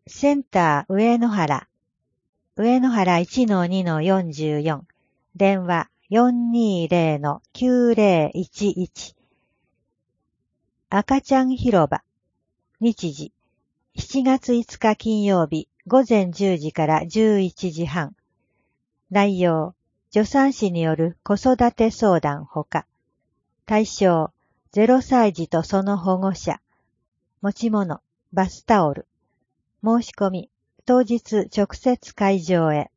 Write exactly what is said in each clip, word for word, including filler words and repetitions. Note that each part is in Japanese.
センター上野原、上野原 いちのにのよんじゅうよん、電話 よんにーぜろのきゅうぜろいちいち。赤ちゃん広場、日時、しちがついつか金曜日、午前じゅうじからじゅういちじはん。内容、助産師による子育て相談ほか。対象、ゼロさい児とその保護者。持ち物、バスタオル。申し込み、当日直接会場へ。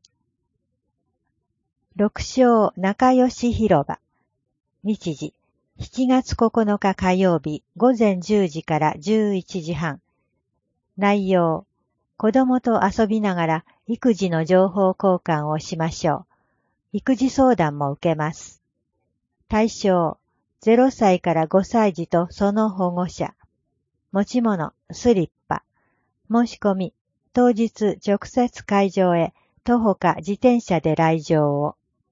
六章仲良し広場。日時、しちがつここのか火曜日、午前じゅうじからじゅういちじはん。内容、子供と遊びながら育児の情報交換をしましょう。育児相談も受けます。対象、ゼロさいからごさい児とその保護者。持ち物、スリッパ。申し込み、当日直接会場へ、徒歩か自転車で来場を。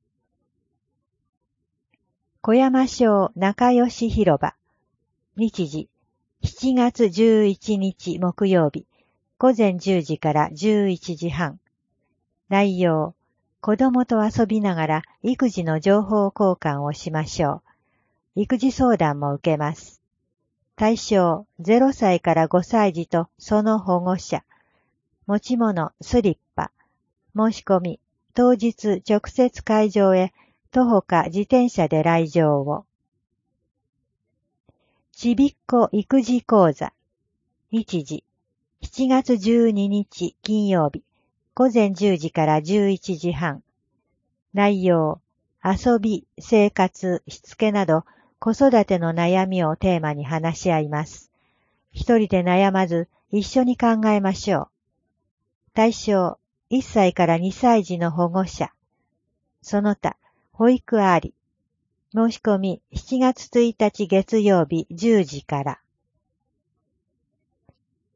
小山小仲良し広場。日時、しちがつじゅういちにち木曜日、午前じゅうじからじゅういちじはん。内容、子供と遊びながら育児の情報交換をしましょう。育児相談も受けます。対象、ゼロさいからごさい児とその保護者。持ち物、スリッパ。申し込み、当日直接会場へ、徒歩か自転車で来場を。ちびっこ育児講座。日時、しちがつじゅうににち金曜日、午前じゅうじからじゅういちじはん。内容、遊び、生活、しつけなど、子育ての悩みをテーマに話し合います。一人で悩まず、一緒に考えましょう。対象、いっさいからにさい児の保護者。その他、保育あり。申し込み、しちがつついたち月曜日じゅうじから。